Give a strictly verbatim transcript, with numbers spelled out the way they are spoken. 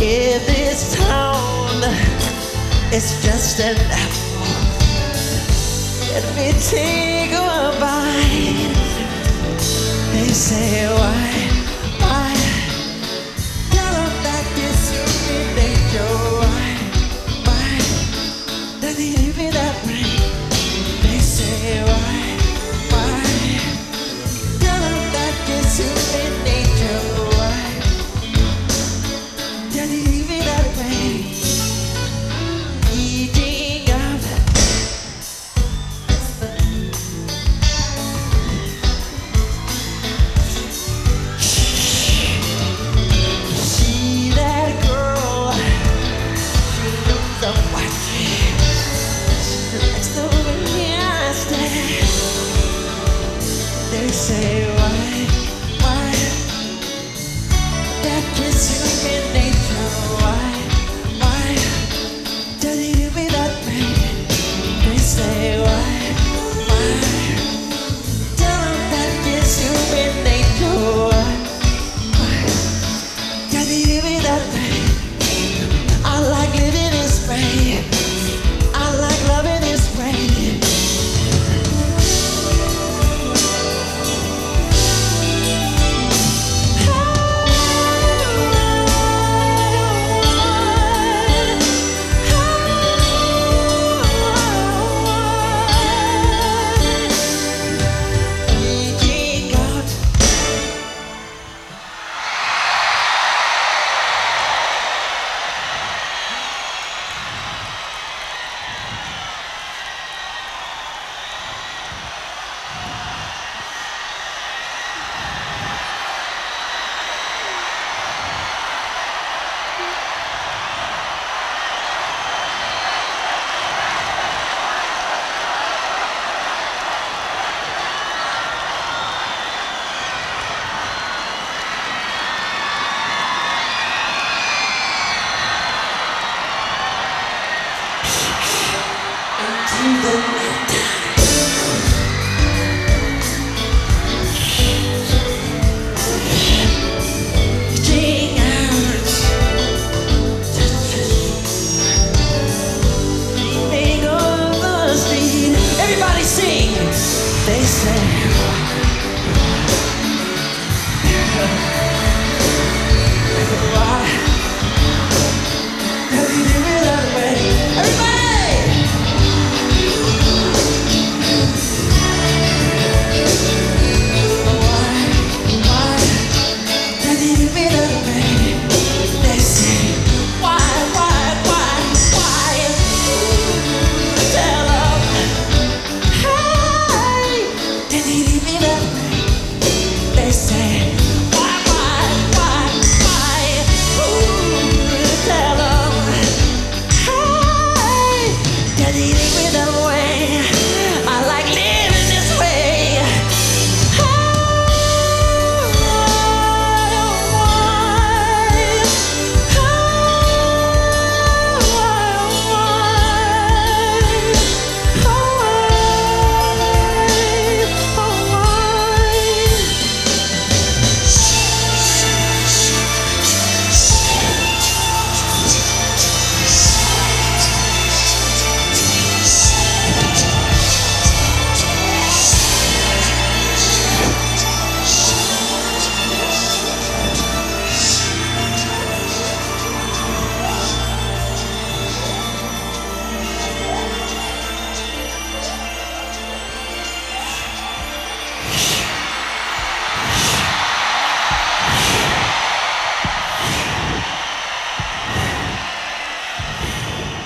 in this town, it's just an apple. Let me take a bite. They say why, why? Tell them that you're human nature. Why, why? Does he leave me that way? They say why, why? Tell them that you're human nature. Why? Does he leave me that way? Eating up. See that girl? She knows I'm watching. She likes the way I stand. They say why, why? That is human nature. Why?